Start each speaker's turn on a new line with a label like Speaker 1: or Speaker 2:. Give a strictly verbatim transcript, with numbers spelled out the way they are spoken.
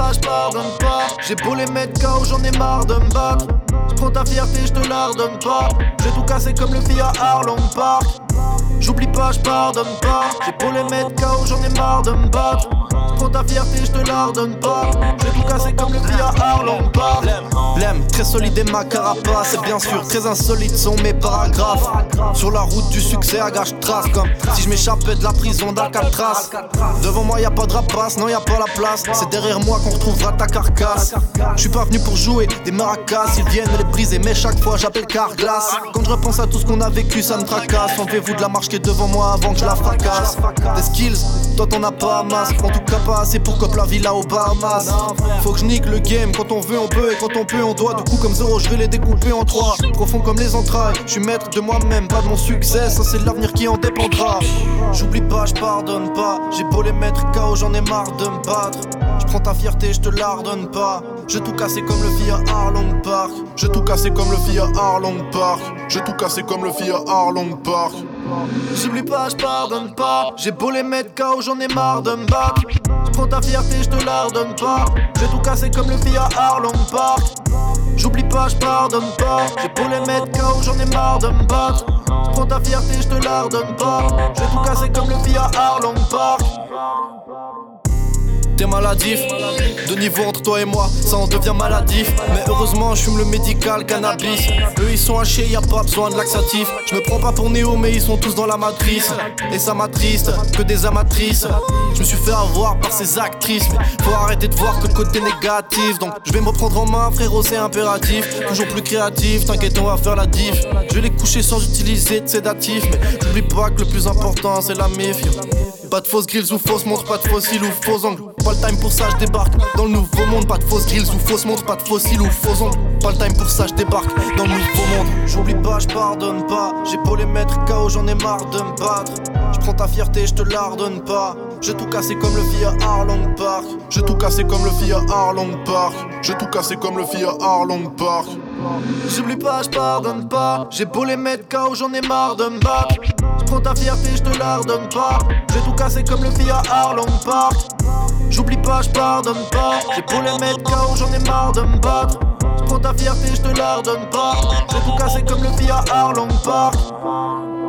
Speaker 1: pas, j'pardonne pas. J'ai beau les mettre K O, j'en ai marre de me battre. Prends ta fierté, j'te la redonne pas. J'ai tout cassé comme le filles à Arlong Park. J'oublie pas, j'pardonne pas. J'ai beau les mettre K O, j'en ai marre de me battre. Prends ta fierté, j'te la redonne pas. J'ai tout cassé comme le filles à Arlong Park. Blême, très solide et ma carapace. C'est bien sûr, très insolite sont mes paragraphes. Sur la route du succès à gage trace. Comme si je m'échappais de la prison d'Alcatraz. Devant moi y'a pas de rapace, non y'a pas la place. C'est derrière moi qu'on retrouvera ta carcasse. J'suis pas venu pour jouer des maracas. Ils viennent me les briser mais chaque fois j'appelle Carglass. Quand je repense à tout ce qu'on a vécu ça me tracasse. Enlevez-vous de la marche qui est devant moi avant que je la fracasse. Des skills, toi t'en as pas masse. En tout cas pas assez pour cop la villa aux Bahamas. Faut que je nique le game, quand on veut on peut et quand on peut on doit. Du coup comme zéro je vais les découper en trois. Profond comme les entrailles, je suis maître de moi-même, pas de mon succès, ça c'est l'avenir qui en dépendra. J'oublie pas, je pardonne pas. J'ai beau les mettre K O, j'en ai marre de me battre. Je prends ta fierté, je te la redonne pas. J'ai tout cassé comme le filles à Arlong Park. J'ai tout cassé comme le filles à Arlong Park. J'ai tout cassé comme le filles à Arlong Park. J'oublie pas, je pardonne pas. J'ai beau les mettre K O, j'en ai marre de me battre. Prends ta fierté, je te la redonne pas. J'ai tout cassé comme le filles à Arlong Park. J'oublie pas, je pardonne pas. J'ai beau les mettre K O, j'en ai marre de me battre. Prends ta fierté, je te la redonne pas. J'ai tout cassé comme le filles à Arlong Park. T'es maladif, de niveau entre toi et moi, ça en devient maladif. Mais heureusement je fume le médical cannabis. Eux ils sont hachés, y'a pas besoin de laxatif. Je me prends pas pour Néo mais ils sont tous dans la matrice. Et ça m'attriste, que des amatrices. Je me suis fait avoir par ces actrices. Mais faut arrêter de voir que le côté négatif. Donc je vais me reprendre en main frérot c'est impératif. Toujours plus créatif, t'inquiète on va faire la diff. Je vais les coucher sans utiliser de sédatif. Mais j'oublie pas que le plus important c'est la méfiance. Pas de fausses grilles ou fausses montres, pas de fossiles ou faux ongles. Pas le time pour ça, je débarque dans le nouveau monde. Pas de fausses grilles ou fausses montres, pas de fossiles ou faux ongles. Pas le time pour ça, je débarque dans le nouveau monde. J'oublie pas, je pardonne pas. J'ai beau les mettre K O, j'en ai marre de me battre. Je prends ta fierté, je te la redonne pas. J'ai tout cassé comme le filles à Arlong Park. J'ai tout cassé comme le filles à Arlong Park. J'ai tout cassé comme le filles à Arlong Park. J'oublie pas, je pardonne pas. J'ai beau les mettre K O, j'en ai marre de me battre. Prends ta fierté, je te la redonne pas. J'ai tout cassé comme le filles à Arlong Park. J'oublie pas, je pardonne pas. J'ai beau les mettre K O, j'en ai marre de me battre. Prends ta fierté, je te la redonne pas. J'ai tout cassé comme le filles à Arlong Park.